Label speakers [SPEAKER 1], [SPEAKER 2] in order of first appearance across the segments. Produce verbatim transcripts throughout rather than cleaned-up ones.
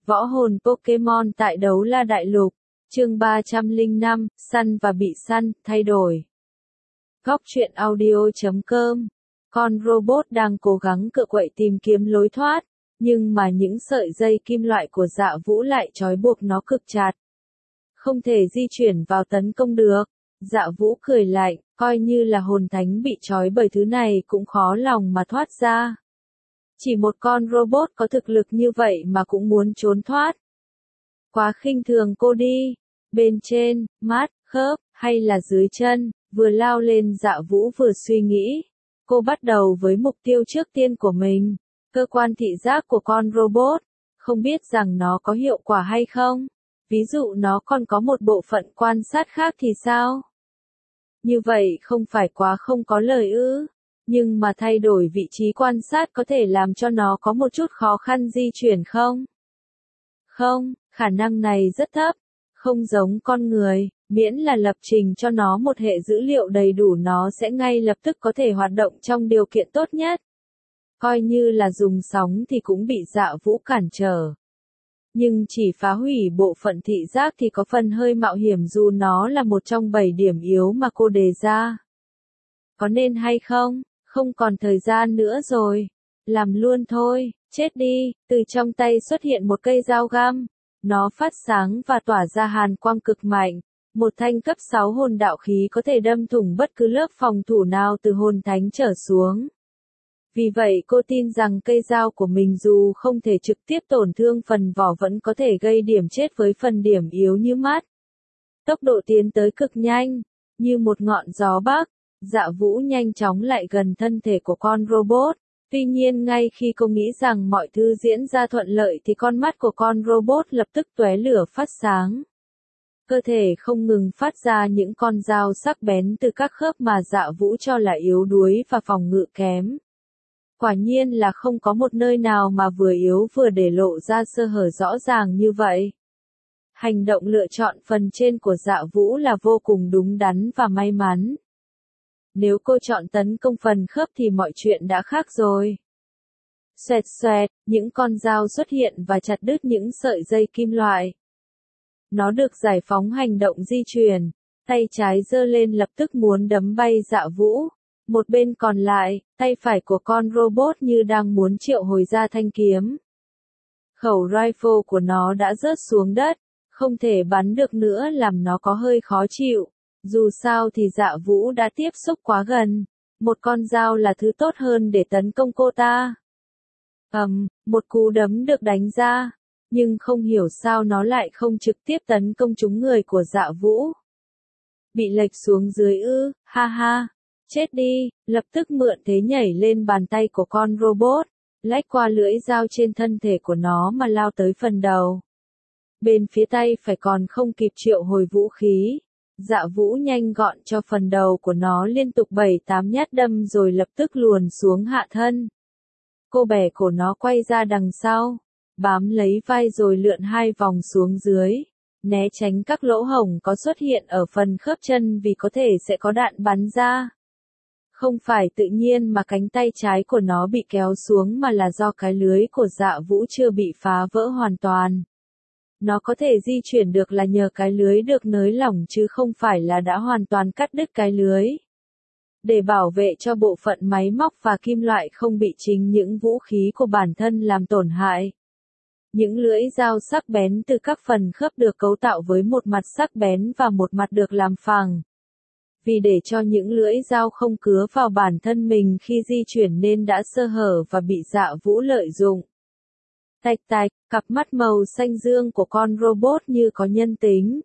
[SPEAKER 1] Võ hồn Pokemon tại Đấu La Đại Lục, chương ba trăm lẻ năm, săn và bị săn, thay đổi. Góc truyện audio chấm com. Con robot đang cố gắng cựa quậy tìm kiếm lối thoát, nhưng mà những sợi dây kim loại của Dạ Vũ lại trói buộc nó cực chặt. Không thể di chuyển vào tấn công được. Dạ Vũ cười lạnh, coi như là hồn thánh bị trói bởi thứ này cũng khó lòng mà thoát ra. Chỉ một con robot có thực lực như vậy mà cũng muốn trốn thoát. Quá khinh thường cô đi. Bên trên, mắt, khớp, hay là dưới chân, vừa lao lên Dạ Vũ vừa suy nghĩ. Cô bắt đầu với mục tiêu trước tiên của mình, cơ quan thị giác của con robot. Không biết rằng nó có hiệu quả hay không? Ví dụ nó còn có một bộ phận quan sát khác thì sao? Như vậy không phải quá không có lời ư? Nhưng mà thay đổi vị trí quan sát có thể làm cho nó có một chút khó khăn di chuyển không? Không, khả năng này rất thấp. Không giống con người, miễn là lập trình cho nó một hệ dữ liệu đầy đủ nó sẽ ngay lập tức có thể hoạt động trong điều kiện tốt nhất. Coi như là dùng sóng thì cũng bị Dạ Vũ cản trở. Nhưng chỉ phá hủy bộ phận thị giác thì có phần hơi mạo hiểm dù nó là một trong bảy điểm yếu mà cô đề ra. Có nên hay không? Không còn thời gian nữa rồi. Làm luôn thôi, chết đi. Từ trong tay xuất hiện một cây dao găm. Nó phát sáng và tỏa ra hàn quang cực mạnh. Một thanh cấp sáu hồn đạo khí có thể đâm thủng bất cứ lớp phòng thủ nào từ hồn thánh trở xuống. Vì vậy cô tin rằng cây dao của mình dù không thể trực tiếp tổn thương phần vỏ vẫn có thể gây điểm chết với phần điểm yếu như mắt. Tốc độ tiến tới cực nhanh, như một ngọn gió bắc, Dạ Vũ nhanh chóng lại gần thân thể của con robot. Tuy nhiên ngay khi cô nghĩ rằng mọi thứ diễn ra thuận lợi thì con mắt của con robot lập tức tóe lửa phát sáng. Cơ thể không ngừng phát ra những con dao sắc bén từ các khớp mà Dạ Vũ cho là yếu đuối và phòng ngự kém. Quả nhiên là không có một nơi nào mà vừa yếu vừa để lộ ra sơ hở rõ ràng như vậy. Hành động lựa chọn phần trên của Dạ Vũ là vô cùng đúng đắn và may mắn. Nếu cô chọn tấn công phần khớp thì mọi chuyện đã khác rồi. Xoẹt xoẹt, những con dao xuất hiện và chặt đứt những sợi dây kim loại. Nó được giải phóng hành động di chuyển, tay trái giơ lên lập tức muốn đấm bay Dạ Vũ. Một bên còn lại, tay phải của con robot như đang muốn triệu hồi ra thanh kiếm. Khẩu rifle của nó đã rớt xuống đất, không thể bắn được nữa làm nó có hơi khó chịu. Dù sao thì Dạ Vũ đã tiếp xúc quá gần. Một con dao là thứ tốt hơn để tấn công cô ta. Ầm, um, một cú đấm được đánh ra. Nhưng không hiểu sao nó lại không trực tiếp tấn công trúng người của Dạ Vũ. Bị lệch xuống dưới ư, ha ha. Chết đi, lập tức mượn thế nhảy lên bàn tay của con robot, lách qua lưỡi dao trên thân thể của nó mà lao tới phần đầu. Bên phía tay phải còn không kịp triệu hồi vũ khí. Dạ Vũ nhanh gọn cho phần đầu của nó liên tục bảy tám nhát đâm rồi lập tức luồn xuống hạ thân. Cô bẻ cổ nó quay ra đằng sau, bám lấy vai rồi lượn hai vòng xuống dưới, né tránh các lỗ hổng có xuất hiện ở phần khớp chân vì có thể sẽ có đạn bắn ra. Không phải tự nhiên mà cánh tay trái của nó bị kéo xuống mà là do cái lưới của Dạ Vũ chưa bị phá vỡ hoàn toàn. Nó có thể di chuyển được là nhờ cái lưới được nới lỏng chứ không phải là đã hoàn toàn cắt đứt cái lưới. Để bảo vệ cho bộ phận máy móc và kim loại không bị chính những vũ khí của bản thân làm tổn hại. Những lưỡi dao sắc bén từ các phần khớp được cấu tạo với một mặt sắc bén và một mặt được làm phẳng. Vì để cho những lưỡi dao không cứa vào bản thân mình khi di chuyển nên đã sơ hở và bị Dạ Vũ lợi dụng. Tạch tạch, cặp mắt màu xanh dương của con robot như có nhân tính.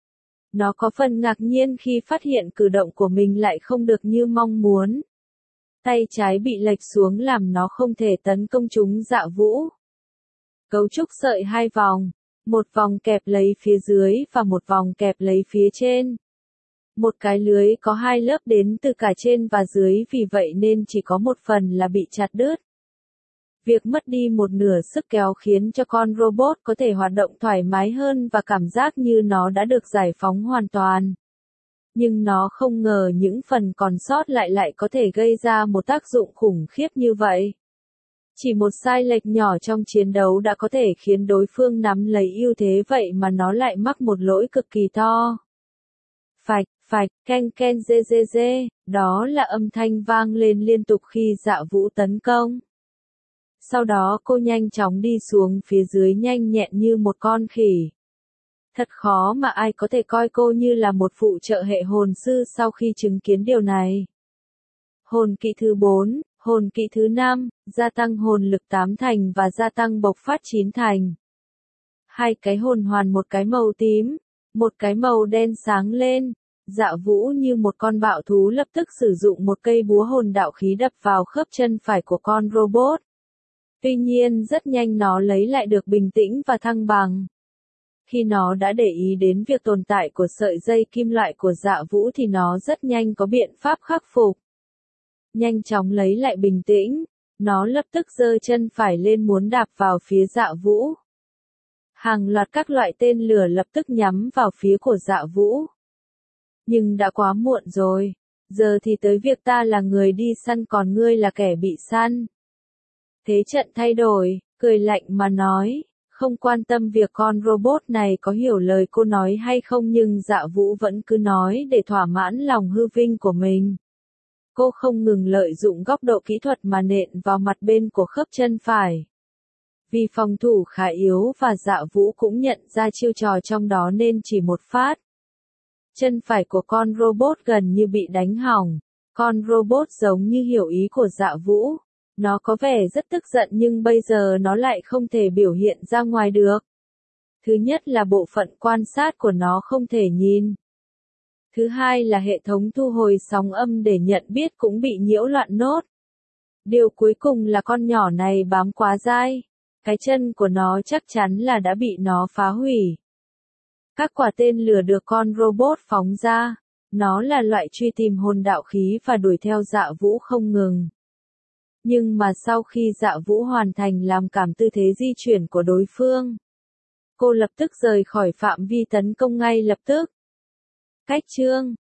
[SPEAKER 1] Nó có phần ngạc nhiên khi phát hiện cử động của mình lại không được như mong muốn. Tay trái bị lệch xuống làm nó không thể tấn công trúng Dạ Vũ. Cấu trúc sợi hai vòng, một vòng kẹp lấy phía dưới và một vòng kẹp lấy phía trên. Một cái lưới có hai lớp đến từ cả trên và dưới vì vậy nên chỉ có một phần là bị chặt đứt. Việc mất đi một nửa sức kéo khiến cho con robot có thể hoạt động thoải mái hơn và cảm giác như nó đã được giải phóng hoàn toàn. Nhưng nó không ngờ những phần còn sót lại lại có thể gây ra một tác dụng khủng khiếp như vậy. Chỉ một sai lệch nhỏ trong chiến đấu đã có thể khiến đối phương nắm lấy ưu thế vậy mà nó lại mắc một lỗi cực kỳ to. Phạch, phạch, ken ken dê dê dê, đó là âm thanh vang lên liên tục khi Dạ Vũ tấn công. Sau đó cô nhanh chóng đi xuống phía dưới nhanh nhẹn như một con khỉ. Thật khó mà ai có thể coi cô như là một phụ trợ hệ hồn sư sau khi chứng kiến điều này. Hồn kỹ thứ bốn, hồn kỹ thứ năm, gia tăng hồn lực tám thành và gia tăng bộc phát chín thành. Hai cái hồn hoàn, một cái màu tím, một cái màu đen sáng lên. Dạ Vũ như một con bạo thú lập tức sử dụng một cây búa hồn đạo khí đập vào khớp chân phải của con robot. Tuy nhiên rất nhanh nó lấy lại được bình tĩnh và thăng bằng. Khi nó đã để ý đến việc tồn tại của sợi dây kim loại của Dạ Vũ thì nó rất nhanh có biện pháp khắc phục. Nhanh chóng lấy lại bình tĩnh, nó lập tức giơ chân phải lên muốn đạp vào phía Dạ Vũ. Hàng loạt các loại tên lửa lập tức nhắm vào phía của Dạ Vũ. Nhưng đã quá muộn rồi, giờ thì tới việc ta là người đi săn còn ngươi là kẻ bị săn. Thế trận thay đổi, cười lạnh mà nói, không quan tâm việc con robot này có hiểu lời cô nói hay không nhưng Dạ Vũ vẫn cứ nói để thỏa mãn lòng hư vinh của mình. Cô không ngừng lợi dụng góc độ kỹ thuật mà nện vào mặt bên của khớp chân phải. Vì phòng thủ khá yếu và Dạ Vũ cũng nhận ra chiêu trò trong đó nên chỉ một phát. Chân phải của con robot gần như bị đánh hỏng. Con robot giống như hiểu ý của Dạ Vũ. Nó có vẻ rất tức giận nhưng bây giờ nó lại không thể biểu hiện ra ngoài được. Thứ nhất là bộ phận quan sát của nó không thể nhìn. Thứ hai là hệ thống thu hồi sóng âm để nhận biết cũng bị nhiễu loạn nốt. Điều cuối cùng là con nhỏ này bám quá dai. Cái chân của nó chắc chắn là đã bị nó phá hủy. Các quả tên lửa được con robot phóng ra. Nó là loại truy tìm hồn đạo khí và đuổi theo Dạ Vũ không ngừng. Nhưng mà sau khi Dạ Vũ hoàn thành làm cảm tư thế di chuyển của đối phương, cô lập tức rời khỏi phạm vi tấn công ngay lập tức. Cách chương